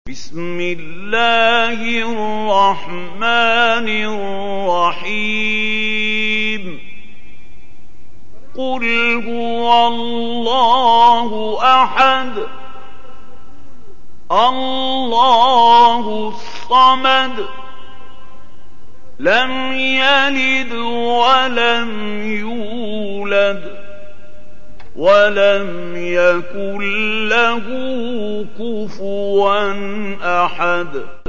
بسم الله الرحمن الرحيم قل هو الله أحد الله الصمد لم يلد ولم يولد ولم يكن له كفوا أحد